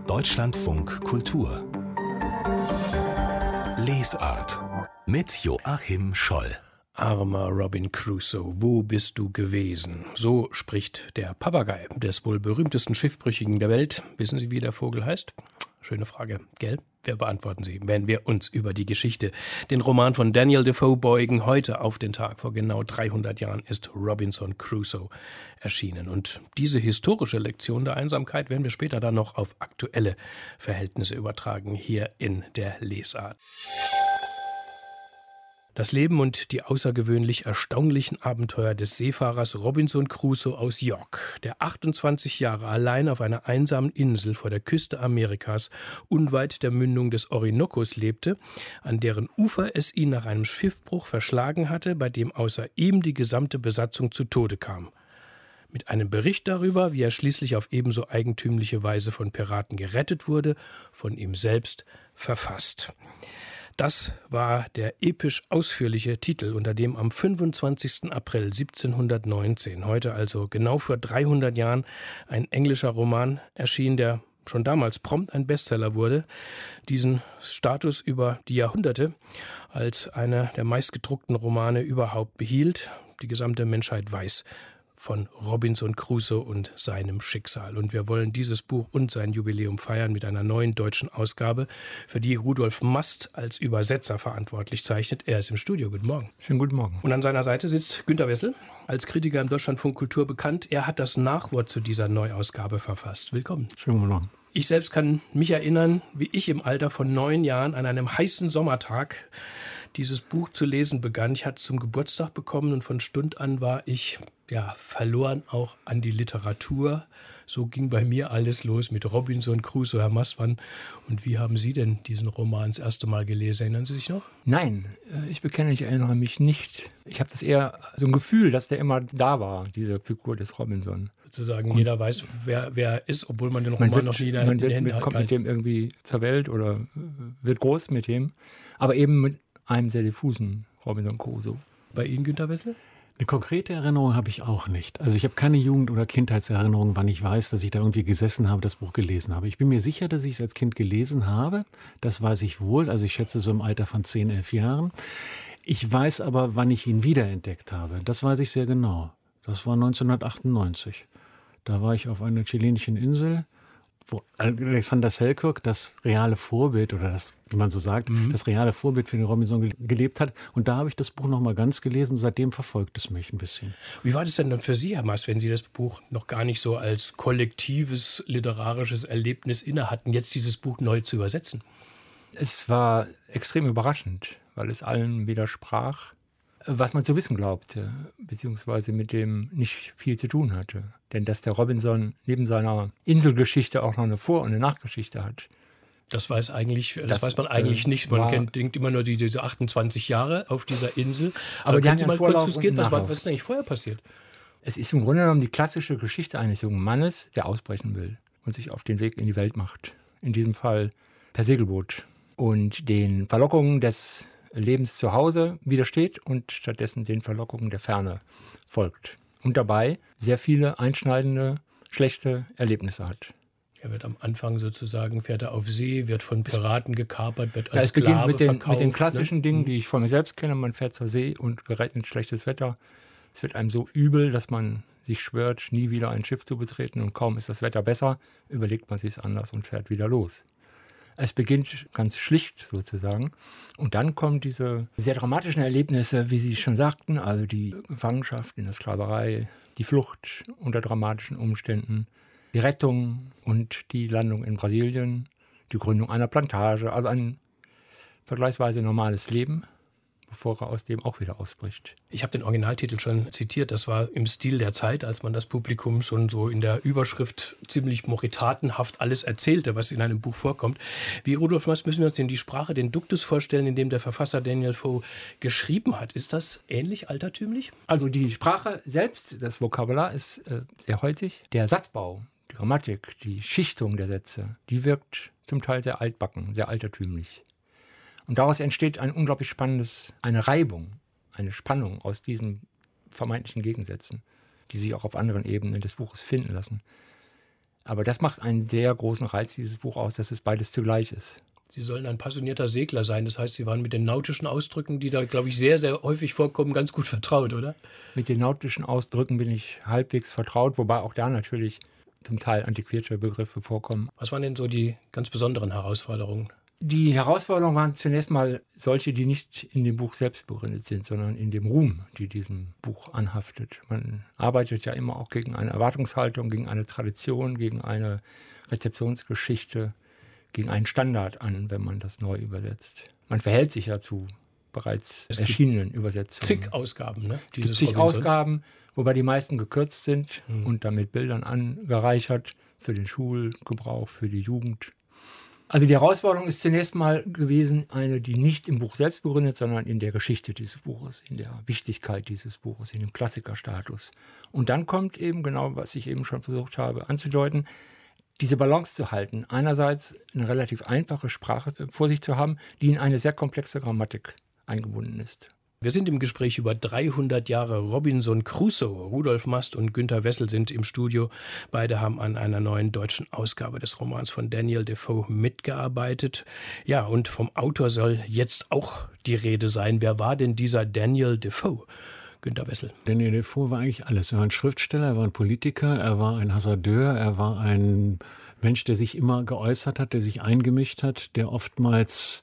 Deutschlandfunk Kultur Lesart mit Joachim Scholl. Armer Robin Crusoe, wo bist du gewesen? So spricht der Papagei des wohl berühmtesten Schiffbrüchigen der Welt. Wissen Sie, wie der Vogel heißt? Schöne Frage, gell? Wir beantworten sie, wenn wir uns über die Geschichte, den Roman von Daniel Defoe beugen. Heute auf den Tag vor genau 300 Jahren ist Robinson Crusoe erschienen. Und diese historische Lektion der Einsamkeit werden wir später dann noch auf aktuelle Verhältnisse übertragen, hier in der Lesart. Das Leben und die außergewöhnlich erstaunlichen Abenteuer des Seefahrers Robinson Crusoe aus York, der 28 Jahre allein auf einer einsamen Insel vor der Küste Amerikas unweit der Mündung des Orinokkos lebte, an deren Ufer es ihn nach einem Schiffbruch verschlagen hatte, bei dem außer ihm die gesamte Besatzung zu Tode kam. Mit einem Bericht darüber, wie er schließlich auf ebenso eigentümliche Weise von Piraten gerettet wurde, von ihm selbst verfasst. Das war der episch ausführliche Titel, unter dem am 25. April 1719, heute also genau vor 300 Jahren, ein englischer Roman erschien, der schon damals prompt ein Bestseller wurde, diesen Status über die Jahrhunderte als einer der meistgedruckten Romane überhaupt behielt. Die gesamte Menschheit weiß von Robinson Crusoe und seinem Schicksal. Und wir wollen dieses Buch und sein Jubiläum feiern mit einer neuen deutschen Ausgabe, für die Rudolf Mast als Übersetzer verantwortlich zeichnet. Er ist im Studio. Guten Morgen. Schönen guten Morgen. Und an seiner Seite sitzt Günter Wessel, als Kritiker im Deutschlandfunk Kultur bekannt. Er hat das Nachwort zu dieser Neuausgabe verfasst. Willkommen. Schönen guten Morgen. Ich selbst kann mich erinnern, wie ich im Alter von 9 Jahren an einem heißen Sommertag dieses Buch zu lesen begann. Ich hatte es zum Geburtstag bekommen und von Stund an war ich verloren auch an die Literatur. So ging bei mir alles los mit Robinson Crusoe. Herr Mast, und wie haben Sie denn diesen Roman das erste Mal gelesen? Erinnern Sie sich noch? Nein, ich bekenne, ich erinnere mich nicht. Ich habe das eher so ein Gefühl, dass der immer da war, diese Figur des Robinson. Sozusagen jeder weiß, wer er ist, obwohl man den Roman noch nie in den Händen hat. Man kommt mit dem irgendwie zur Welt oder wird groß mit dem, aber eben mit einem sehr diffusen Robinson Crusoe. Bei Ihnen, Günter Wessel? Eine konkrete Erinnerung habe ich auch nicht. Also ich habe keine Jugend- oder Kindheitserinnerung, wann ich weiß, dass ich da irgendwie gesessen habe, das Buch gelesen habe. Ich bin mir sicher, dass ich es als Kind gelesen habe. Das weiß ich wohl. Also ich schätze so im Alter von 10, 11 Jahren. Ich weiß aber, wann ich ihn wiederentdeckt habe. Das weiß ich sehr genau. Das war 1998. Da war ich auf einer chilenischen Insel, wo Alexander Selkirk das reale Vorbild, oder das, wie man so sagt, das reale Vorbild für den Robinson gelebt hat. Und da habe ich das Buch nochmal ganz gelesen und seitdem verfolgt es mich ein bisschen. Wie war das denn dann für Sie, Herr Mast, wenn Sie das Buch noch gar nicht so als kollektives literarisches Erlebnis inne hatten, jetzt dieses Buch neu zu übersetzen? Es war extrem überraschend, weil es allen widersprach, was man zu wissen glaubte, beziehungsweise mit dem nicht viel zu tun hatte. Denn dass der Robinson neben seiner Inselgeschichte auch noch eine Vor- und eine Nachgeschichte hat. Das weiß man eigentlich nicht. Man denkt immer nur diese 28 Jahre auf dieser Insel. Aber können Sie mal kurz skizzieren, was ist eigentlich vorher passiert? Es ist im Grunde genommen die klassische Geschichte eines jungen Mannes, der ausbrechen will und sich auf den Weg in die Welt macht. In diesem Fall per Segelboot. Und den Verlockungen des Lebens zu Hause widersteht und stattdessen den Verlockungen der Ferne folgt. Und dabei sehr viele einschneidende, schlechte Erlebnisse hat. Er wird am Anfang sozusagen, fährt er auf See, wird von Piraten gekapert, wird als Sklave verkauft. Mit den klassischen Dingen, die ich von mir selbst kenne. Man fährt zur See und gerät in schlechtes Wetter. Es wird einem so übel, dass man sich schwört, nie wieder ein Schiff zu betreten. Und kaum ist das Wetter besser, überlegt man sich es anders und fährt wieder los. Es beginnt ganz schlicht sozusagen. Und dann kommen diese sehr dramatischen Erlebnisse, wie Sie schon sagten, also die Gefangenschaft in der Sklaverei, die Flucht unter dramatischen Umständen, die Rettung und die Landung in Brasilien, die Gründung einer Plantage, also ein vergleichsweise normales Leben, bevor er aus dem auch wieder ausbricht. Ich habe den Originaltitel schon zitiert, das war im Stil der Zeit, als man das Publikum schon so in der Überschrift ziemlich moritatenhaft alles erzählte, was in einem Buch vorkommt. Wie, Rudolf Mast, müssen wir uns denn die Sprache, den Duktus vorstellen, in dem der Verfasser Daniel Defoe geschrieben hat? Ist das ähnlich altertümlich? Also die Sprache selbst, das Vokabular ist sehr heutig. Der Satzbau, die Grammatik, die Schichtung der Sätze, die wirkt zum Teil sehr altbacken, sehr altertümlich. Und daraus entsteht eine Reibung, eine Spannung aus diesen vermeintlichen Gegensätzen, die sich auch auf anderen Ebenen des Buches finden lassen. Aber das macht einen sehr großen Reiz, dieses Buch aus, dass es beides zugleich ist. Sie sollen ein passionierter Segler sein. Das heißt, Sie waren mit den nautischen Ausdrücken, die da, glaube ich, sehr, sehr häufig vorkommen, ganz gut vertraut, oder? Mit den nautischen Ausdrücken bin ich halbwegs vertraut, wobei auch da natürlich zum Teil antiquierte Begriffe vorkommen. Was waren denn so die ganz besonderen Herausforderungen? Die Herausforderungen waren zunächst mal solche, die nicht in dem Buch selbst begründet sind, sondern in dem Ruhm, die diesem Buch anhaftet. Man arbeitet ja immer auch gegen eine Erwartungshaltung, gegen eine Tradition, gegen eine Rezeptionsgeschichte, gegen einen Standard an, wenn man das neu übersetzt. Man verhält sich ja zu bereits erschienenen Übersetzungen. Zig Ausgaben, ne? Es gibt zig Ausgaben, wobei die meisten gekürzt sind und dann mit Bildern angereichert für den Schulgebrauch, für die Jugend. Also die Herausforderung ist zunächst mal gewesen, eine, die nicht im Buch selbst begründet, sondern in der Geschichte dieses Buches, in der Wichtigkeit dieses Buches, in dem Klassikerstatus. Und dann kommt eben genau, was ich eben schon versucht habe anzudeuten, diese Balance zu halten. Einerseits eine relativ einfache Sprache vor sich zu haben, die in eine sehr komplexe Grammatik eingebunden ist. Wir sind im Gespräch über 300 Jahre Robinson Crusoe. Rudolf Mast und Günter Wessel sind im Studio. Beide haben an einer neuen deutschen Ausgabe des Romans von Daniel Defoe mitgearbeitet. Ja, und vom Autor soll jetzt auch die Rede sein. Wer war denn dieser Daniel Defoe? Günter Wessel. Daniel Defoe war eigentlich alles. Er war ein Schriftsteller, er war ein Politiker, er war ein Hasardeur, er war ein Mensch, der sich immer geäußert hat, der sich eingemischt hat, der oftmals,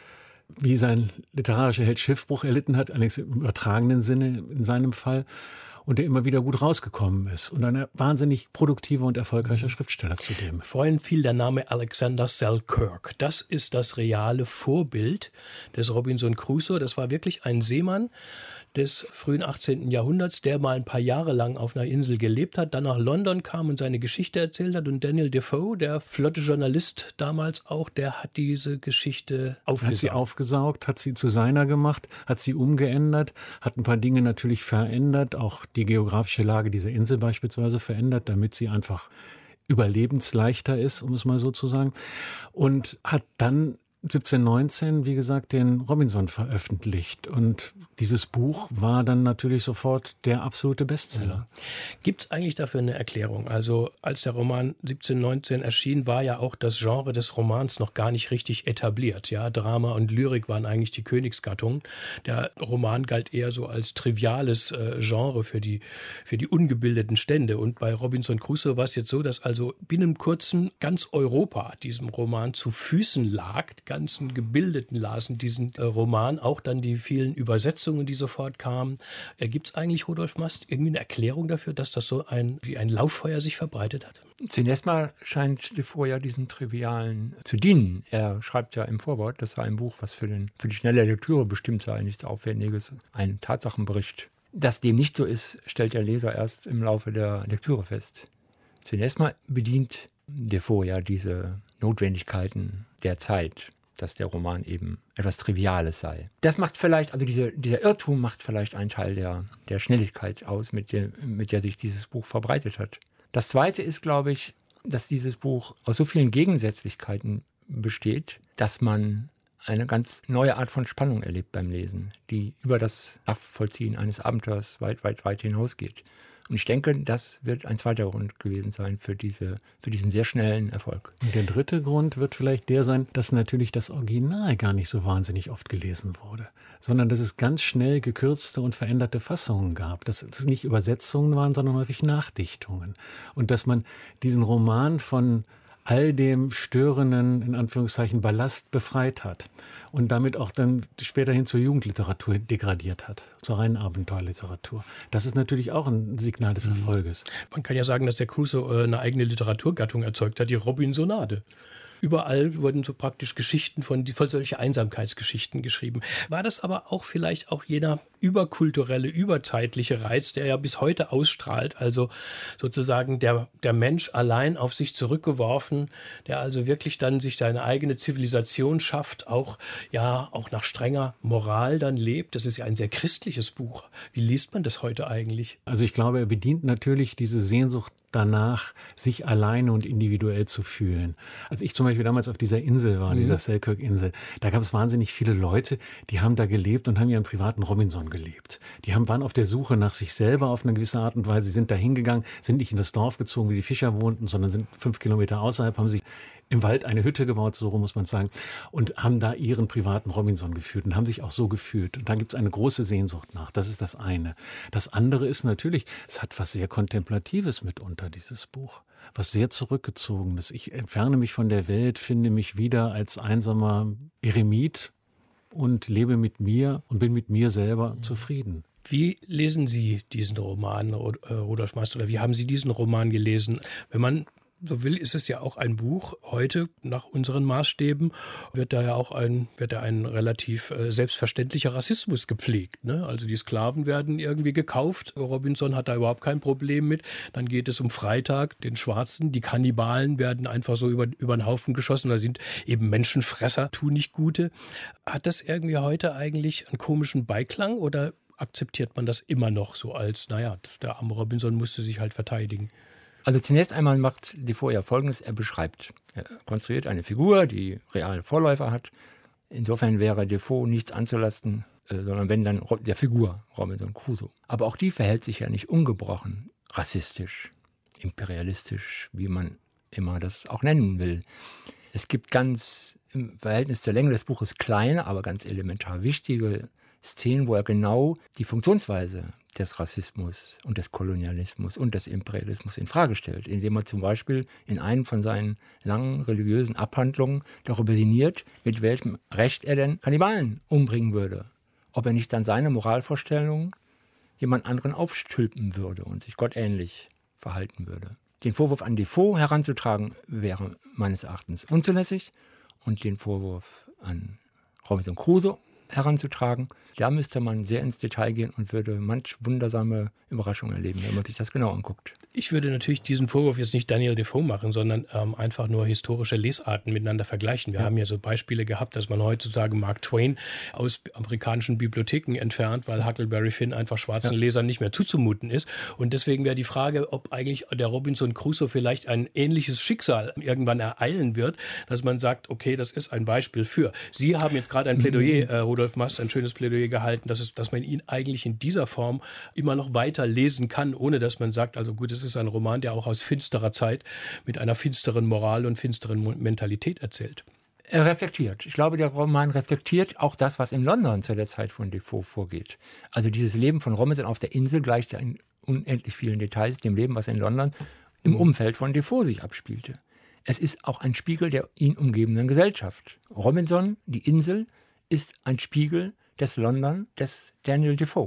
wie sein literarischer Held, Schiffbruch erlitten hat, allerdings im übertragenen Sinne in seinem Fall, und der immer wieder gut rausgekommen ist. Und ein wahnsinnig produktiver und erfolgreicher Schriftsteller zudem. Vorhin fiel der Name Alexander Selkirk. Das ist das reale Vorbild des Robinson Crusoe. Das war wirklich ein Seemann des frühen 18. Jahrhunderts, der mal ein paar Jahre lang auf einer Insel gelebt hat, dann nach London kam und seine Geschichte erzählt hat. Und Daniel Defoe, der flotte Journalist damals auch, der hat diese Geschichte aufgesaugt. Hat sie aufgesaugt, hat sie zu seiner gemacht, hat sie umgeändert, hat ein paar Dinge natürlich verändert, auch die geografische Lage dieser Insel beispielsweise verändert, damit sie einfach überlebensleichter ist, um es mal so zu sagen. Und hat dann 1719, wie gesagt, den Robinson veröffentlicht. Und dieses Buch war dann natürlich sofort der absolute Bestseller. Gibt es eigentlich dafür eine Erklärung? Also als der Roman 1719 erschien, war ja auch das Genre des Romans noch gar nicht richtig etabliert. Ja, Drama und Lyrik waren eigentlich die Königsgattungen. Der Roman galt eher so als triviales Genre für die ungebildeten Stände. Und bei Robinson Crusoe war es jetzt so, dass also binnen kurzem ganz Europa diesem Roman zu Füßen lag. Die ganzen Gebildeten lasen diesen Roman, auch dann die vielen Übersetzungen, die sofort kamen. Gibt es eigentlich, Rudolf Mast, irgendwie eine Erklärung dafür, dass das so wie ein Lauffeuer sich verbreitet hat? Zunächst mal scheint Defoe ja diesem Trivialen zu dienen. Er schreibt ja im Vorwort, das sei ein Buch, was für die schnelle Lektüre bestimmt sei, nichts Aufwendiges, ein Tatsachenbericht. Dass dem nicht so ist, stellt der Leser erst im Laufe der Lektüre fest. Zunächst mal bedient Defoe ja diese Notwendigkeiten der Zeit, dass der Roman eben etwas Triviales sei. Das macht vielleicht, also dieser Irrtum macht vielleicht einen Teil der Schnelligkeit aus, mit der sich dieses Buch verbreitet hat. Das Zweite ist, glaube ich, dass dieses Buch aus so vielen Gegensätzlichkeiten besteht, dass man eine ganz neue Art von Spannung erlebt beim Lesen, die über das Nachvollziehen eines Abenteuers weit, weit, weit hinausgeht. Und ich denke, das wird ein zweiter Grund gewesen sein für diesen sehr schnellen Erfolg. Und der dritte Grund wird vielleicht der sein, dass natürlich das Original gar nicht so wahnsinnig oft gelesen wurde, sondern dass es ganz schnell gekürzte und veränderte Fassungen gab. Dass es nicht Übersetzungen waren, sondern häufig Nachdichtungen. Und dass man diesen Roman von all dem störenden, in Anführungszeichen, Ballast befreit hat und damit auch dann späterhin zur Jugendliteratur degradiert hat, zur reinen Abenteuerliteratur. Das ist natürlich auch ein Signal des Erfolges. Man kann ja sagen, dass der Crusoe eine eigene Literaturgattung erzeugt hat, die Robinsonade. Überall wurden so praktisch Geschichten von solche Einsamkeitsgeschichten geschrieben. War das aber auch vielleicht auch jener überkulturelle, überzeitliche Reiz, der ja bis heute ausstrahlt, also sozusagen der Mensch allein auf sich zurückgeworfen, der also wirklich dann sich seine eigene Zivilisation schafft, auch nach strenger Moral dann lebt. Das ist ja ein sehr christliches Buch. Wie liest man das heute eigentlich? Also ich glaube, er bedient natürlich diese Sehnsucht danach, sich alleine und individuell zu fühlen. Als ich zum Beispiel damals auf dieser Insel war, dieser Selkirk-Insel, da gab es wahnsinnig viele Leute, die haben da gelebt und haben ihren privaten Robinson gelebt. Die waren auf der Suche nach sich selber auf eine gewisse Art und Weise, sie sind da hingegangen, sind nicht in das Dorf gezogen, wie die Fischer wohnten, sondern sind 5 Kilometer außerhalb, haben sich im Wald eine Hütte gebaut, so rum muss man sagen, und haben da ihren privaten Robinson geführt und haben sich auch so gefühlt. Und da gibt es eine große Sehnsucht nach. Das ist das eine. Das andere ist natürlich, es hat was sehr Kontemplatives mitunter, dieses Buch. Was sehr Zurückgezogenes. Ich entferne mich von der Welt, finde mich wieder als einsamer Eremit und lebe mit mir und bin mit mir selber zufrieden. Wie lesen Sie diesen Roman, Rudolf Mast, oder wie haben Sie diesen Roman gelesen? Wenn man so will, ist es ja auch ein Buch. Heute, nach unseren Maßstäben, wird da ja auch ein relativ selbstverständlicher Rassismus gepflegt. Ne? Also die Sklaven werden irgendwie gekauft. Robinson hat da überhaupt kein Problem mit. Dann geht es um Freitag, den Schwarzen. Die Kannibalen werden einfach so über den Haufen geschossen. Da sind eben Menschenfresser, tun nicht Gute. Hat das irgendwie heute eigentlich einen komischen Beiklang oder akzeptiert man das immer noch so als, naja, der arme Robinson musste sich halt verteidigen? Also zunächst einmal macht Defoe ja Folgendes, er konstruiert eine Figur, die reale Vorläufer hat. Insofern wäre Defoe nichts anzulasten, sondern wenn dann der Figur Robinson Crusoe. Aber auch die verhält sich ja nicht ungebrochen rassistisch, imperialistisch, wie man immer das auch nennen will. Es gibt ganz im Verhältnis zur Länge des Buches kleine, aber ganz elementar wichtige Szenen, wo er genau die Funktionsweise des Rassismus und des Kolonialismus und des Imperialismus in Frage stellt, indem er zum Beispiel in einem von seinen langen religiösen Abhandlungen darüber sinniert, mit welchem Recht er denn Kannibalen umbringen würde, ob er nicht dann seine Moralvorstellungen jemand anderen aufstülpen würde und sich gottähnlich verhalten würde. Den Vorwurf an Defoe heranzutragen, wäre meines Erachtens unzulässig und den Vorwurf an Robinson Crusoe heranzutragen, da müsste man sehr ins Detail gehen und würde manch wundersame Überraschungen erleben, wenn man sich das genau anguckt. Ich würde natürlich diesen Vorwurf jetzt nicht Daniel Defoe machen, sondern einfach nur historische Lesarten miteinander vergleichen. Wir haben ja so Beispiele gehabt, dass man heutzutage Mark Twain aus amerikanischen Bibliotheken entfernt, weil Huckleberry Finn einfach schwarzen Lesern nicht mehr zuzumuten ist. Und deswegen wäre die Frage, ob eigentlich der Robinson Crusoe vielleicht ein ähnliches Schicksal irgendwann ereilen wird, dass man sagt, okay, das ist ein Beispiel für. Sie haben jetzt gerade ein Plädoyer, Rudolf Mast, ein schönes Plädoyer gehalten, dass man ihn eigentlich in dieser Form immer noch weiter lesen kann, ohne dass man sagt, also gut, es ist ein Roman, der auch aus finsterer Zeit mit einer finsteren Moral und finsteren Mentalität erzählt. Er reflektiert. Ich glaube, der Roman reflektiert auch das, was in London zu der Zeit von Defoe vorgeht. Also dieses Leben von Robinson auf der Insel gleicht ja in unendlich vielen Details dem Leben, was in London im Umfeld von Defoe sich abspielte. Es ist auch ein Spiegel der ihn umgebenden Gesellschaft. Robinson, die Insel, ist ein Spiegel des London des Daniel Defoe.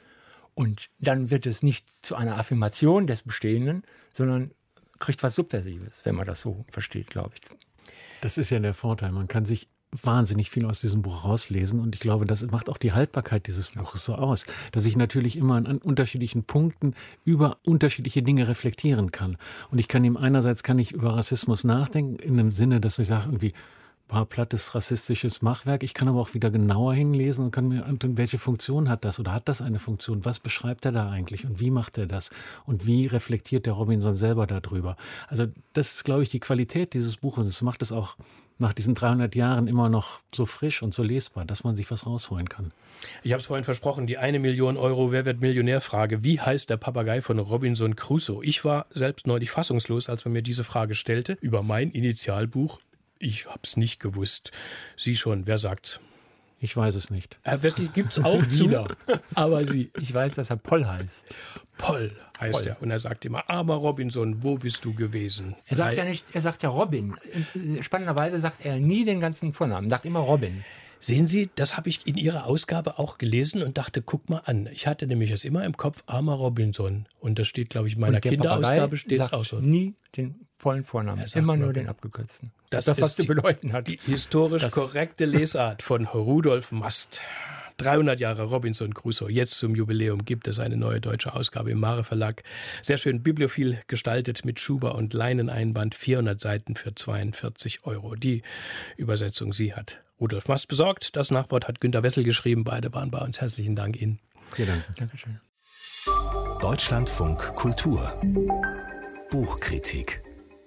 Und dann wird es nicht zu einer Affirmation des Bestehenden, sondern kriegt was Subversives, wenn man das so versteht, glaube ich. Das ist ja der Vorteil. Man kann sich wahnsinnig viel aus diesem Buch rauslesen und ich glaube, das macht auch die Haltbarkeit dieses Buches so aus, dass ich natürlich immer an unterschiedlichen Punkten über unterschiedliche Dinge reflektieren kann. Und ich kann einerseits über Rassismus nachdenken, in dem Sinne, dass ich sage, irgendwie plattes rassistisches Machwerk. Ich kann aber auch wieder genauer hinlesen und kann mir antun, welche Funktion hat das oder hat das eine Funktion? Was beschreibt er da eigentlich und wie macht er das? Und wie reflektiert der Robinson selber darüber? Also das ist, glaube ich, die Qualität dieses Buches. Das macht es auch nach diesen 300 Jahren immer noch so frisch und so lesbar, dass man sich was rausholen kann. Ich habe es vorhin versprochen, die 1 Million Euro Wer wird Millionär-Frage. Wie heißt der Papagei von Robinson Crusoe? Ich war selbst neulich fassungslos, als man mir diese Frage stellte, über mein Initialbuch. Ich habe es nicht gewusst. Sie schon, wer sagt's? Ich weiß es nicht. Herr Wessel gibt es auch zu, aber Sie. Ich weiß, dass er Poll heißt. Poll heißt er. Und er sagt immer, armer Robinson, wo bist du gewesen? Er sagt ja nicht, er sagt ja Robin. Spannenderweise sagt er nie den ganzen Vornamen, sagt immer Robin. Sehen Sie, das habe ich in Ihrer Ausgabe auch gelesen und dachte, guck mal an. Ich hatte nämlich es immer im Kopf, armer Robinson. Und das steht, glaube ich, in meiner Kinderausgabe steht es auch so. Nie den vollen Vornamen, immer nur den abgekürzten. Das was zu bedeuten hat. Die historisch korrekte Lesart von Rudolf Mast. 300 Jahre Robinson Crusoe. Jetzt zum Jubiläum gibt es eine neue deutsche Ausgabe im Mare Verlag. Sehr schön bibliophil gestaltet mit Schuber und Leineneinband. 400 Seiten für 42 €. Die Übersetzung, sie hat Rudolf Mast besorgt. Das Nachwort hat Günter Wessel geschrieben. Beide waren bei uns. Herzlichen Dank Ihnen. Vielen Dank. Dankeschön. Deutschlandfunk Kultur Buchkritik.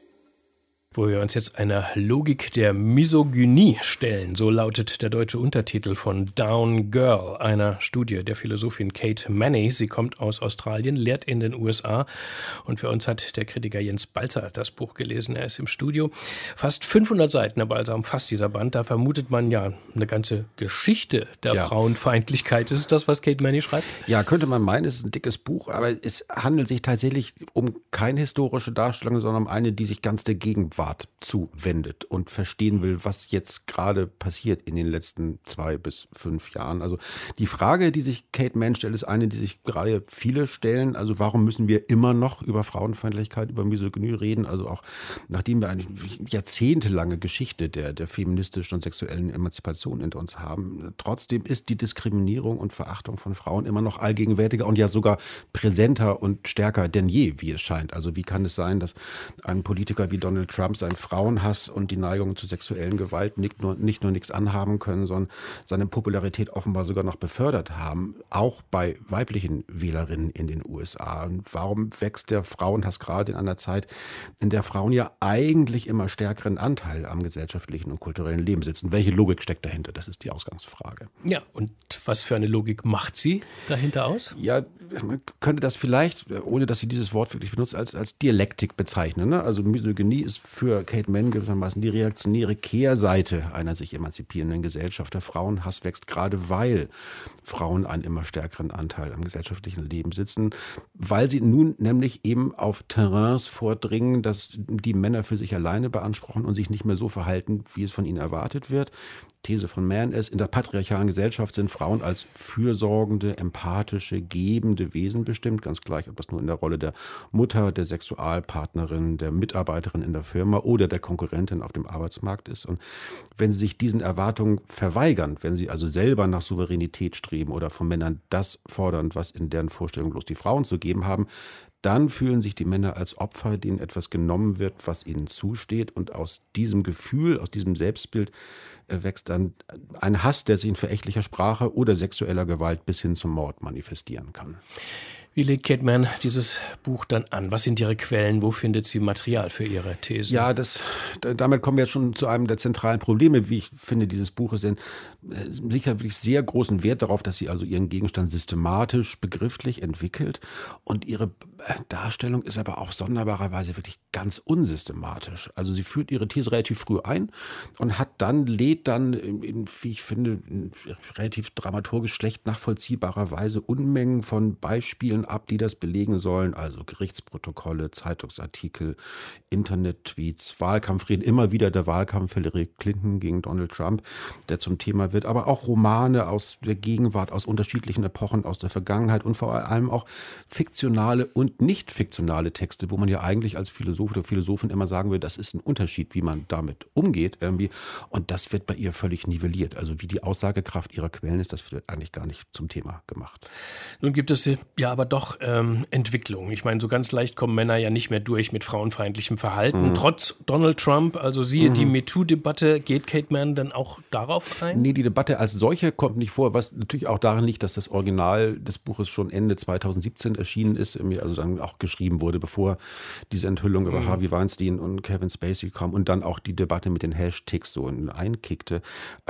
Wo wir uns jetzt einer Logik der Misogynie stellen, so lautet der deutsche Untertitel von Down Girl, einer Studie der Philosophin Kate Manne. Sie kommt aus Australien, lehrt in den USA und für uns hat der Kritiker Jens Balzer das Buch gelesen. Er ist im Studio. Fast 500 Seiten, Herr Balzer, umfasst dieser Band. Da vermutet man ja eine ganze Geschichte der Frauenfeindlichkeit. Ist es das, was Kate Manne schreibt? Ja, könnte man meinen, es ist ein dickes Buch, aber es handelt sich tatsächlich um keine historische Darstellung, sondern um eine, die sich ganz der Gegenwart zuwendet und verstehen will, was jetzt gerade passiert in den letzten 2 bis 5 Jahren. Also die Frage, die sich Kate Manne stellt, ist eine, die sich gerade viele stellen. Also warum müssen wir immer noch über Frauenfeindlichkeit, über Misogynie reden? Also auch nachdem wir eine jahrzehntelange Geschichte der feministischen und sexuellen Emanzipation hinter uns haben, trotzdem ist die Diskriminierung und Verachtung von Frauen immer noch allgegenwärtiger und ja sogar präsenter und stärker denn je, wie es scheint. Also wie kann es sein, dass ein Politiker wie Donald Trump seinen Frauenhass und die Neigung zu sexuellen Gewalt nicht nur nichts anhaben können, sondern seine Popularität offenbar sogar noch befördert haben, auch bei weiblichen Wählerinnen in den USA. Und warum wächst der Frauenhass gerade in einer Zeit, in der Frauen ja eigentlich immer stärkeren Anteil am gesellschaftlichen und kulturellen Leben sitzen? Welche Logik steckt dahinter? Das ist die Ausgangsfrage. Ja, und was für eine Logik macht sie dahinter aus? Ja, man könnte das vielleicht, ohne dass sie dieses Wort wirklich benutzt, als Dialektik bezeichnen. Ne? Also Misogynie ist für Kate Manne gewissermaßen die reaktionäre Kehrseite einer sich emanzipierenden Gesellschaft. Der Frauenhass wächst gerade, weil Frauen einen immer stärkeren Anteil am gesellschaftlichen Leben sitzen, weil sie nun nämlich eben auf Terrains vordringen, dass die Männer für sich alleine beanspruchen und sich nicht mehr so verhalten, wie es von ihnen erwartet wird. These von Manne ist, in der patriarchalen Gesellschaft sind Frauen als fürsorgende, empathische, gebende Wesen bestimmt, ganz gleich, ob das nur in der Rolle der Mutter, der Sexualpartnerin, der Mitarbeiterin in der Firma oder der Konkurrentin auf dem Arbeitsmarkt ist. Und wenn sie sich diesen Erwartungen verweigern, wenn sie also selber nach Souveränität streben oder von Männern das fordern, was in deren Vorstellung bloß die Frauen zu geben haben, dann fühlen sich die Männer als Opfer, denen etwas genommen wird, was ihnen zusteht. Und aus diesem Gefühl, aus diesem Selbstbild wächst dann ein Hass, der sich in verächtlicher Sprache oder sexueller Gewalt bis hin zum Mord manifestieren kann. Wie legt Kate Manne dieses Buch dann an? Was sind ihre Quellen? Wo findet sie Material für ihre Thesen? Ja, damit kommen wir jetzt schon zu einem der zentralen Probleme, wie ich finde, dieses Buches. Denn sie legt wirklich sehr großen Wert darauf, dass sie also ihren Gegenstand systematisch, begrifflich entwickelt. Und ihre Darstellung ist aber auch sonderbarerweise wirklich ganz unsystematisch. Also sie führt ihre These relativ früh ein und lädt dann in, wie ich finde, relativ dramaturgisch schlecht nachvollziehbarer Weise Unmengen von Beispielen ab, die das belegen sollen. Also Gerichtsprotokolle, Zeitungsartikel, Internet-Tweets, Wahlkampfreden, immer wieder der Wahlkampf Hillary Clinton gegen Donald Trump, der zum Thema wird, aber auch Romane aus der Gegenwart, aus unterschiedlichen Epochen, aus der Vergangenheit und vor allem auch fiktionale und nicht fiktionale Texte, wo man ja eigentlich als Philosoph oder Philosophin immer sagen würde, das ist ein Unterschied, wie man damit umgeht irgendwie. Und das wird bei ihr völlig nivelliert. Also wie die Aussagekraft ihrer Quellen ist, das wird eigentlich gar nicht zum Thema gemacht. Nun gibt es ja aber doch Entwicklungen. Ich meine, so ganz leicht kommen Männer ja nicht mehr durch mit frauenfeindlichem Verhalten. Trotz Donald Trump, also siehe die MeToo-Debatte, geht Kate Manne dann auch darauf ein? Nee, die Debatte als solche kommt nicht vor, was natürlich auch daran liegt, dass das Original des Buches schon Ende 2017 erschienen ist, also dann auch geschrieben wurde, bevor diese Enthüllung über Harvey Weinstein und Kevin Spacey kam und dann auch die Debatte mit den Hashtags so einkickte.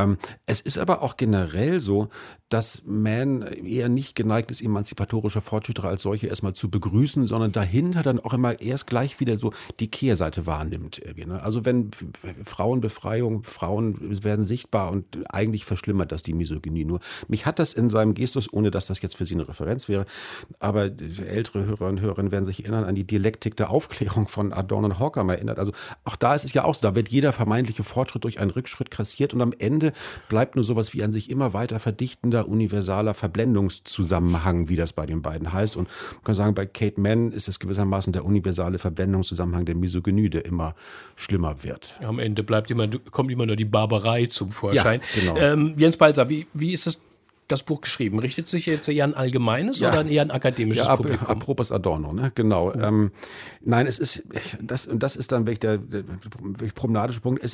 Es ist aber auch generell so, dass Manne eher nicht geneigt ist, emanzipatorische Fortschritte als solche erstmal zu begrüßen, sondern dahinter dann auch immer erst gleich wieder so die Kehrseite wahrnimmt. Also wenn Frauenbefreiung, Frauen werden sichtbar und eigentlich verschlimmert das die Misogynie nur. Mich hat das in seinem Gestus, ohne dass das jetzt für Sie eine Referenz wäre, aber ältere Hörer und Hörerinnen werden sich erinnern an die Dialektik der Aufklärung von Adorno und Horkheimer erinnert. Also auch da ist es ja auch so, da wird jeder vermeintliche Fortschritt durch einen Rückschritt kassiert und am Ende bleibt nur sowas wie ein sich immer weiter verdichtender, universaler Verblendungszusammenhang, wie das bei den beiden heißt. Und man kann sagen, bei Kate Manne ist es gewissermaßen der universale Verblendungszusammenhang der Misogynie, der immer schlimmer wird. Am Ende kommt immer nur die Barbarei zum Vorschein. Ja, genau. Jens Balzer, wie ist das Buch geschrieben? Richtet sich jetzt eher an allgemeines oder eher ein akademisches Publikum? Apropos Adorno, ne? Genau. Nein, es ist, das ist dann wirklich der problematische Punkt, es ist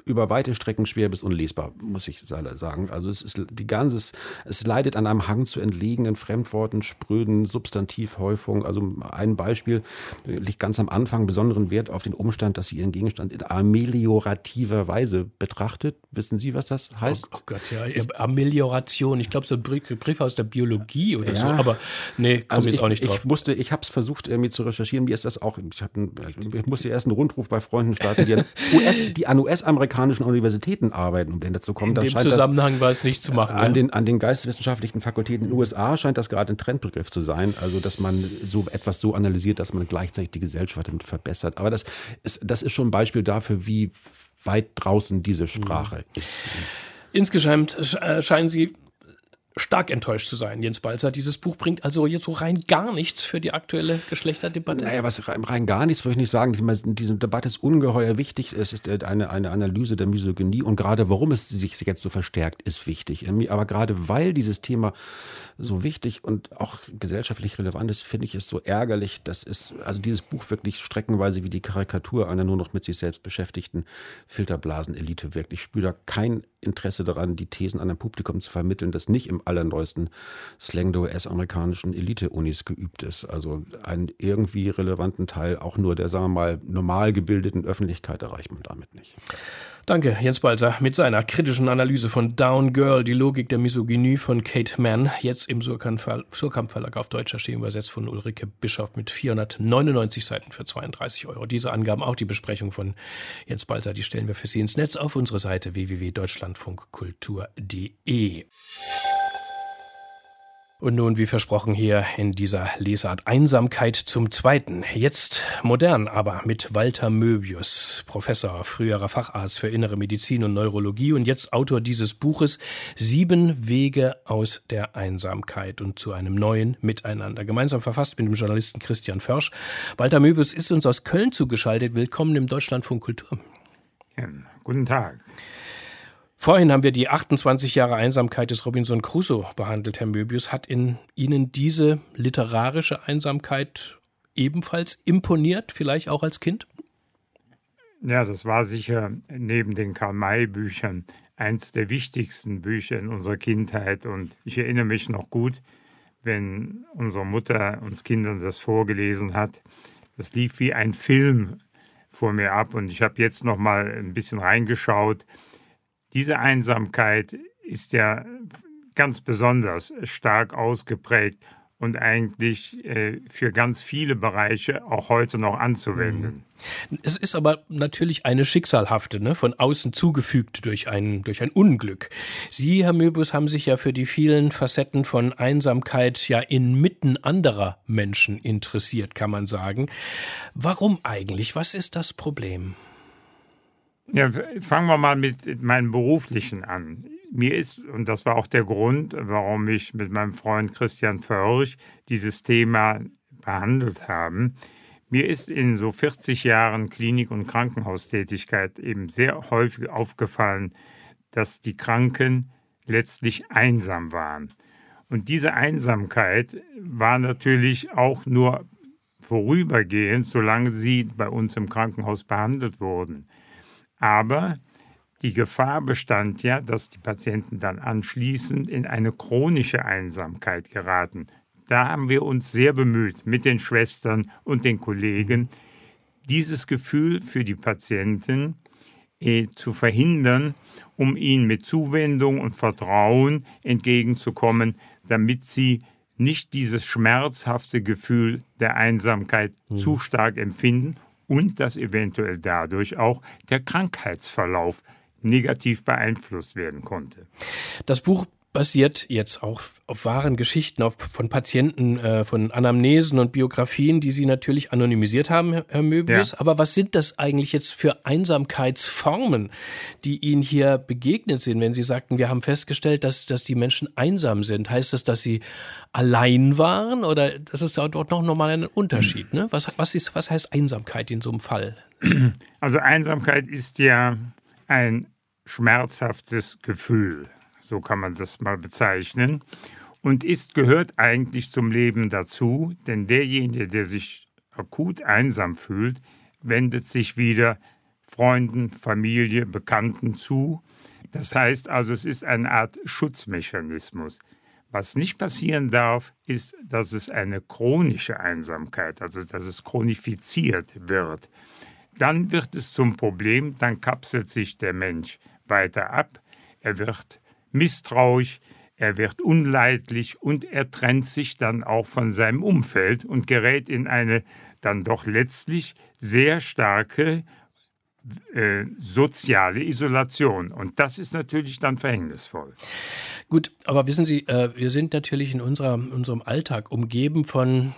über weite Strecken schwer bis unlesbar, muss ich sagen. Also es leidet an einem Hang zu entlegenen Fremdworten, spröden Substantivhäufung. Also ein Beispiel liegt ganz am Anfang besonderen Wert auf den Umstand, dass sie ihren Gegenstand in ameliorativer Weise betrachtet. Wissen Sie, was das heißt? Oh Gott, ja, Amelioration. Ich glaube, so ein Begriff aus der Biologie oder so. Aber nee, komme jetzt auch nicht drauf. Ich habe es versucht, irgendwie zu recherchieren. Mir ist das auch, ich musste erst einen Rundruf bei Freunden starten, die an US-amerikanischen Universitäten arbeiten, um dazu zu kommen. In dem Zusammenhang war es nicht zu machen. An den geisteswissenschaftlichen Fakultäten in den USA scheint das gerade ein Trendbegriff zu sein. Also, dass man so etwas so analysiert, dass man gleichzeitig die Gesellschaft damit verbessert. Aber das ist schon ein Beispiel dafür, wie weit draußen diese Sprache ist. Insgesamt scheinen Sie stark enttäuscht zu sein, Jens Balzer. Dieses Buch bringt also jetzt so rein gar nichts für die aktuelle Geschlechterdebatte. Naja, was rein gar nichts würde ich nicht sagen. Diese Debatte ist ungeheuer wichtig. Es ist eine Analyse der Misogynie und gerade warum es sich jetzt so verstärkt, ist wichtig. Aber gerade weil dieses Thema so wichtig und auch gesellschaftlich relevant ist, finde ich es so ärgerlich, dass dieses Buch wirklich streckenweise wie die Karikatur einer nur noch mit sich selbst beschäftigten Filterblasen-Elite wirkt. Ich spüre da kein Interesse daran, die Thesen an ein Publikum zu vermitteln, das nicht im allerneuesten Slang der US-amerikanischen Elite-Unis geübt ist. Also einen irgendwie relevanten Teil auch nur der, sagen wir mal, normal gebildeten Öffentlichkeit erreicht man damit nicht. Danke, Jens Balzer, mit seiner kritischen Analyse von Down Girl, die Logik der Misogynie von Kate Mann, jetzt im Surkamp Verlag auf Deutsch erschienen, übersetzt von Ulrike Bischoff mit 499 Seiten für 32 €. Diese Angaben, auch die Besprechung von Jens Balzer, die stellen wir für Sie ins Netz auf unsere Seite www.deutschlandfunkkultur.de. Und nun, wie versprochen, hier in dieser Lesart Einsamkeit zum Zweiten. Jetzt modern, aber mit Walter Möbius, Professor, früherer Facharzt für Innere Medizin und Neurologie und jetzt Autor dieses Buches 7 Wege aus der Einsamkeit und zu einem neuen Miteinander. Gemeinsam verfasst mit dem Journalisten Christian Försch. Walter Möbius ist uns aus Köln zugeschaltet. Willkommen im Deutschlandfunk Kultur. Ja, guten Tag. Vorhin haben wir die 28 Jahre Einsamkeit des Robinson Crusoe behandelt, Herr Möbius. Hat in Ihnen diese literarische Einsamkeit ebenfalls imponiert, vielleicht auch als Kind? Ja, das war sicher neben den Karl-May-Büchern eins der wichtigsten Bücher in unserer Kindheit. Und ich erinnere mich noch gut, wenn unsere Mutter uns Kindern das vorgelesen hat. Das lief wie ein Film vor mir ab. Und ich habe jetzt noch mal ein bisschen reingeschaut. Diese Einsamkeit ist ja ganz besonders stark ausgeprägt und eigentlich für ganz viele Bereiche auch heute noch anzuwenden. Es ist aber natürlich eine schicksalhafte, von außen zugefügt durch ein Unglück. Sie, Herr Möbius, haben sich ja für die vielen Facetten von Einsamkeit ja inmitten anderer Menschen interessiert, kann man sagen. Warum eigentlich? Was ist das Problem? Ja, fangen wir mal mit meinem Beruflichen an. Mir ist, und das war auch der Grund, warum ich mit meinem Freund Christian Försch dieses Thema behandelt haben, mir ist in so 40 Jahren Klinik- und Krankenhaustätigkeit eben sehr häufig aufgefallen, dass die Kranken letztlich einsam waren. Und diese Einsamkeit war natürlich auch nur vorübergehend, solange sie bei uns im Krankenhaus behandelt wurden. Aber die Gefahr bestand ja, dass die Patienten dann anschließend in eine chronische Einsamkeit geraten. Da haben wir uns sehr bemüht, mit den Schwestern und den Kollegen, dieses Gefühl für die Patienten zu verhindern, um ihnen mit Zuwendung und Vertrauen entgegenzukommen, damit sie nicht dieses schmerzhafte Gefühl der Einsamkeit zu stark empfinden und dass eventuell dadurch auch der Krankheitsverlauf negativ beeinflusst werden konnte. Das Buch basiert jetzt auch auf wahren Geschichten von Patienten, von Anamnesen und Biografien, die Sie natürlich anonymisiert haben, Herr Möbius. Ja. Aber was sind das eigentlich jetzt für Einsamkeitsformen, die Ihnen hier begegnet sind, wenn Sie sagten, wir haben festgestellt, dass die Menschen einsam sind? Heißt das, dass sie allein waren oder das ist dort noch mal ein Unterschied? Ne? Was heißt Einsamkeit in so einem Fall? Also Einsamkeit ist ja ein schmerzhaftes Gefühl. So kann man das mal bezeichnen. Und gehört eigentlich zum Leben dazu, denn derjenige, der sich akut einsam fühlt, wendet sich wieder Freunden, Familie, Bekannten zu. Das heißt also, es ist eine Art Schutzmechanismus. Was nicht passieren darf, ist, dass es eine chronische Einsamkeit, also dass es chronifiziert wird. Dann wird es zum Problem, dann kapselt sich der Mensch weiter ab, er wird misstrauisch, er wird unleidlich und er trennt sich dann auch von seinem Umfeld und gerät in eine dann doch letztlich sehr starke soziale Isolation. Und das ist natürlich dann verhängnisvoll. Gut, aber wissen Sie, wir sind natürlich in unserem Alltag umgeben von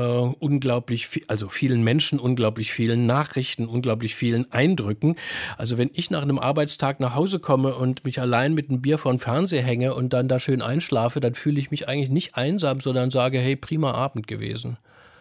vielen Menschen, unglaublich vielen Nachrichten, unglaublich vielen Eindrücken. Also wenn ich nach einem Arbeitstag nach Hause komme und mich allein mit einem Bier vor den Fernseher hänge und dann da schön einschlafe, dann fühle ich mich eigentlich nicht einsam, sondern sage, hey, prima Abend gewesen.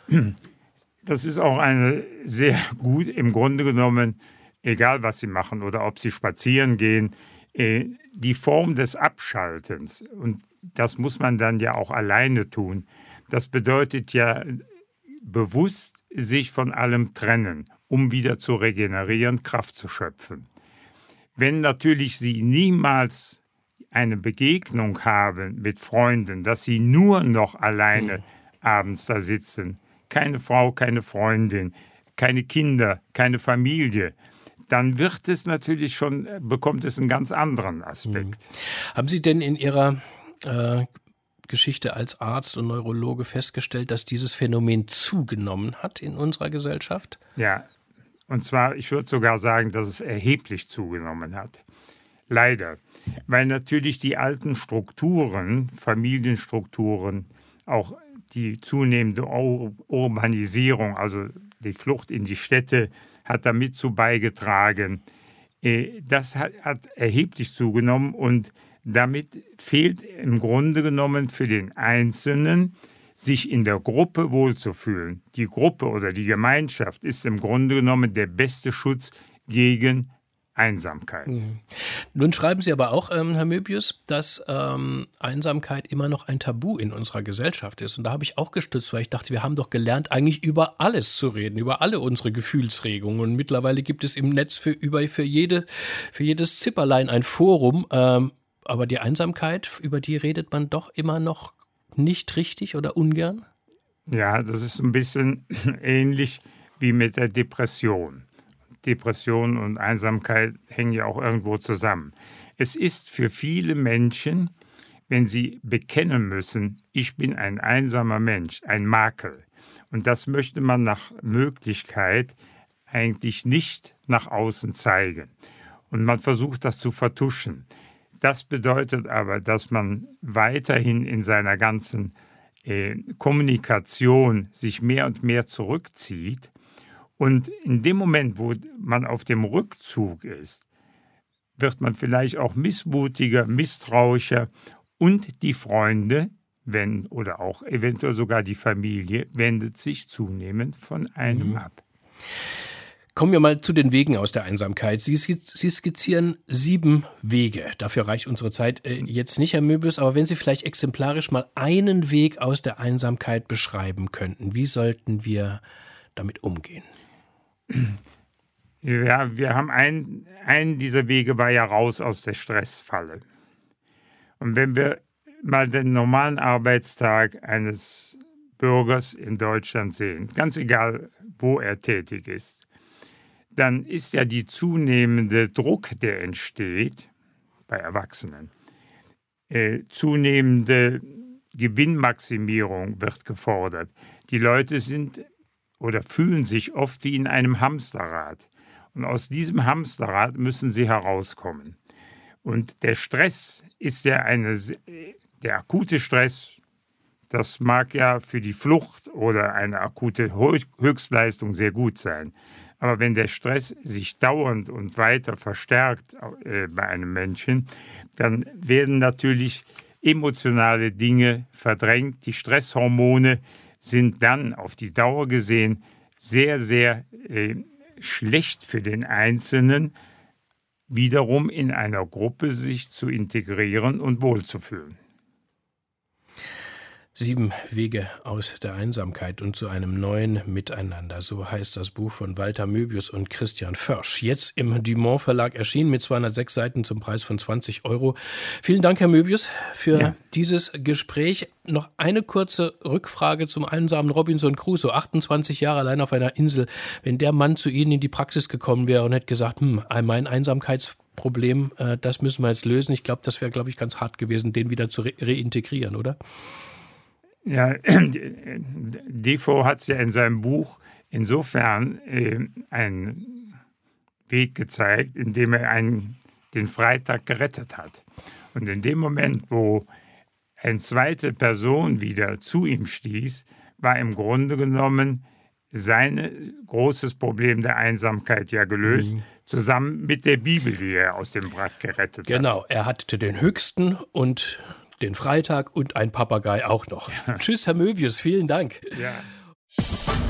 Das ist auch eine sehr gut, im Grunde genommen, egal was Sie machen oder ob Sie spazieren gehen, die Form des Abschaltens. Und das muss man dann ja auch alleine tun. Das bedeutet ja bewusst sich von allem trennen, um wieder zu regenerieren, Kraft zu schöpfen. Wenn natürlich Sie niemals eine Begegnung haben mit Freunden, dass Sie nur noch alleine abends da sitzen, keine Frau, keine Freundin, keine Kinder, keine Familie, dann wird es natürlich schon, bekommt es einen ganz anderen Aspekt. Haben Sie denn in Ihrer Geschichte als Arzt und Neurologe festgestellt, dass dieses Phänomen zugenommen hat in unserer Gesellschaft? Ja, und zwar, ich würde sogar sagen, dass es erheblich zugenommen hat. Leider, weil natürlich die alten Strukturen, Familienstrukturen, auch die zunehmende Urbanisierung, also die Flucht in die Städte, hat damit zu beigetragen. Das hat erheblich zugenommen und damit fehlt im Grunde genommen für den Einzelnen, sich in der Gruppe wohlzufühlen. Die Gruppe oder die Gemeinschaft ist im Grunde genommen der beste Schutz gegen Einsamkeit. Nun schreiben Sie aber auch, Herr Möbius, dass Einsamkeit immer noch ein Tabu in unserer Gesellschaft ist. Und da habe ich auch gestützt, weil ich dachte, wir haben doch gelernt, eigentlich über alles zu reden, über alle unsere Gefühlsregungen. Und mittlerweile gibt es im Netz für jedes Zipperlein ein Forum. Aber die Einsamkeit, über die redet man doch immer noch nicht richtig oder ungern? Ja, das ist ein bisschen ähnlich wie mit der Depression. Depression und Einsamkeit hängen ja auch irgendwo zusammen. Es ist für viele Menschen, wenn sie bekennen müssen, ich bin ein einsamer Mensch, ein Makel. Und das möchte man nach Möglichkeit eigentlich nicht nach außen zeigen. Und man versucht das zu vertuschen. Das bedeutet aber, dass man weiterhin in seiner ganzen Kommunikation sich mehr und mehr zurückzieht. Und in dem Moment, wo man auf dem Rückzug ist, wird man vielleicht auch missmutiger, misstrauischer und die Freunde, oder auch eventuell sogar die Familie, wendet sich zunehmend von einem ab. Kommen wir mal zu den Wegen aus der Einsamkeit. Sie skizzieren 7 Wege. Dafür reicht unsere Zeit jetzt nicht, Herr Möbius. Aber wenn Sie vielleicht exemplarisch mal einen Weg aus der Einsamkeit beschreiben könnten, wie sollten wir damit umgehen? Ja, wir haben einen dieser Wege war ja raus aus der Stressfalle. Und wenn wir mal den normalen Arbeitstag eines Bürgers in Deutschland sehen, ganz egal, wo er tätig ist, dann ist ja die zunehmende Druck, der entsteht bei Erwachsenen, zunehmende Gewinnmaximierung wird gefordert. Die Leute sind oder fühlen sich oft wie in einem Hamsterrad. Und aus diesem Hamsterrad müssen sie herauskommen. Und der Stress ist ja der akute Stress, das mag ja für die Flucht oder eine akute Höchstleistung sehr gut sein. Aber wenn der Stress sich dauernd und weiter verstärkt bei einem Menschen, dann werden natürlich emotionale Dinge verdrängt. Die Stresshormone sind dann auf die Dauer gesehen sehr, sehr schlecht für den Einzelnen, wiederum in einer Gruppe sich zu integrieren und wohlzufühlen. 7 Wege aus der Einsamkeit und zu einem neuen Miteinander. So heißt das Buch von Walter Möbius und Christian Försch. Jetzt im Dumont Verlag erschienen mit 206 Seiten zum Preis von 20 €. Vielen Dank, Herr Möbius, für dieses Gespräch. Noch eine kurze Rückfrage zum einsamen Robinson Crusoe. 28 Jahre allein auf einer Insel. Wenn der Mann zu Ihnen in die Praxis gekommen wäre und hätte gesagt, mein Einsamkeitsproblem, das müssen wir jetzt lösen. Ich glaube, das wäre, ganz hart gewesen, den wieder zu reintegrieren, oder? Ja, Defoe hat es ja in seinem Buch insofern einen Weg gezeigt, indem er den Freitag gerettet hat. Und in dem Moment, wo eine zweite Person wieder zu ihm stieß, war im Grunde genommen sein großes Problem der Einsamkeit ja gelöst, zusammen mit der Bibel, die er aus dem Wrack gerettet hat. Genau, er hatte den Höchsten und den Freitag und ein Papagei auch noch. Ja. Tschüss, Herr Möbius, vielen Dank. Ja.